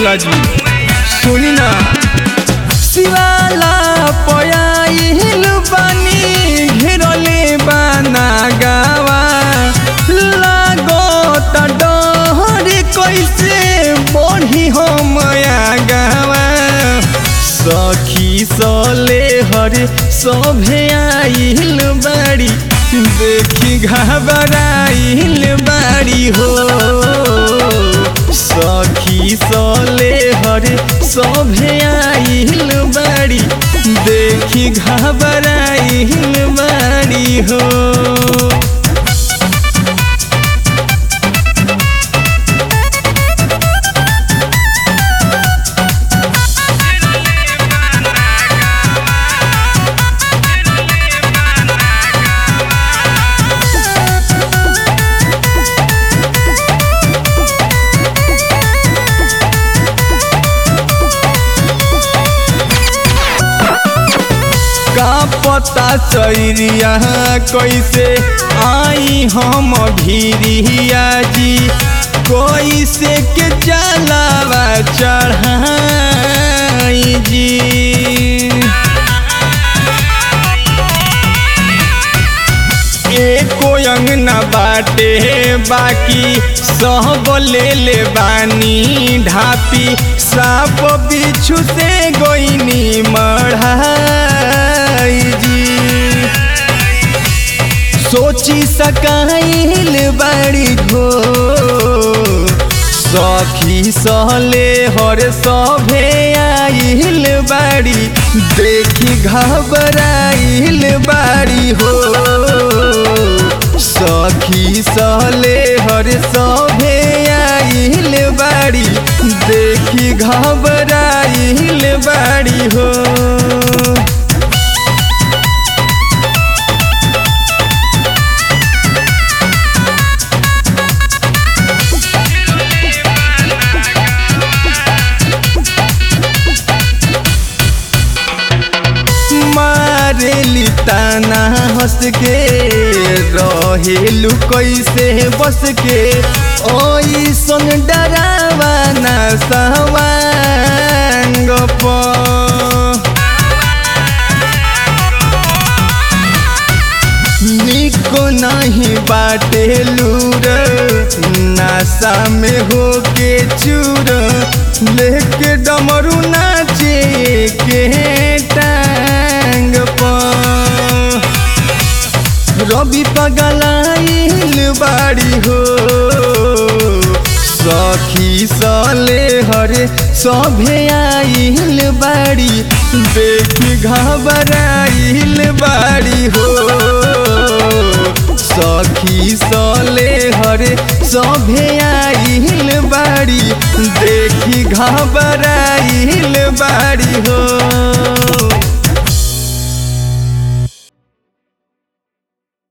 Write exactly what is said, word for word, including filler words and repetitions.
राजा जी सुनी ना। शिवाला पयाइल बानी घेरले बाना गावा लागो त डहर कैसे बढ़ी हम गावा सखी सले हरे सभे आइल बाड़ी देखी घबराइल बाड़ी हो सखी सले हरे सभे आइल बाड़ी देखी घबराइल बाड़ी हो। का पता चैरिया कैसे आई हम भीरिया जी कैसे के जलावा चढ़ाई जी एको अंगना बाटे बाकी सब ले ले बानी ढापी साप बिच्छू से गोइनी मढ़ाई जी सोची सकाइल बड़ी घो सखी सहले हर सभे आइल बाड़ी देखी घबराइल बाड़ी हो सखी सहले हर सभे आइल बाड़ी देखी घबराइल बाड़ी हो। मारेली ताना हंस के रहेलू कैसे बस के ओइसन डरावा ना सवांग प निको नहीं बाटे लूर नासा में होके चूर लेके डमरू नाचे के टांग पर रवि पगलाइल बाड़ी हो सखी सले हरे सभे आइल बाड़ी देखी घबराइल बाड़ी हो सखी सले हरे सभे आइल बाड़ी देखी घबराइल बाड़ी हो।